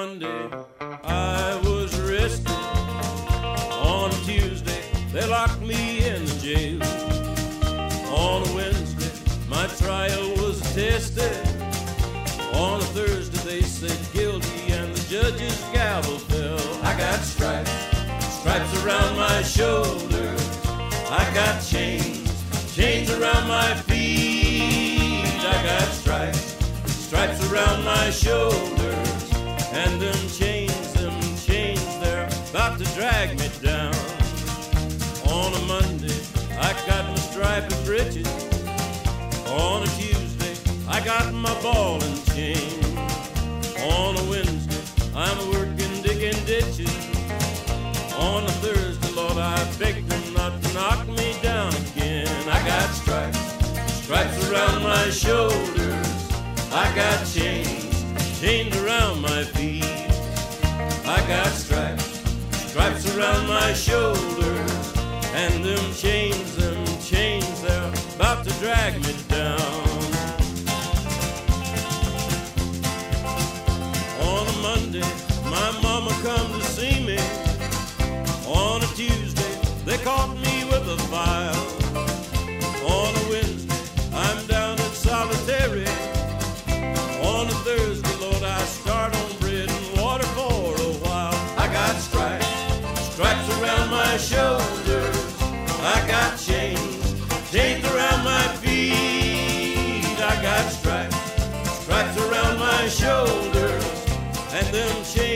Monday, I was arrested. On a Tuesday, they locked me in the jail. On a Wednesday, my trial was attested. On a Thursday, they said guilty, and the judge's gavel fell. I got stripes, stripes around my shoulders. I got chains, chains around my feet. I got stripes, stripes around my shoulders. And them chains, they're about to drag me down. On a Monday, I got my striped breeches. On a Tuesday, I got my ball and chain. On a Wednesday, I'm working digging ditches. On a Thursday, Lord, I begged them not to knock me down again. I got stripes, stripes around my shoulders. I got chains, chains around my feet. I got stripes, stripes around my shoulders. And them chains, they're about to drag me down. On a Monday, my mama come to see me. On a Tuesday, they caught me with a file. On a Wednesday, I'm down at solitary. On a Thursday, Lord, I start on bread and water for a while. I got stripes, stripes around my shoulders. I got chains, chains around my feet. I got stripes, stripes around my shoulders. And them chains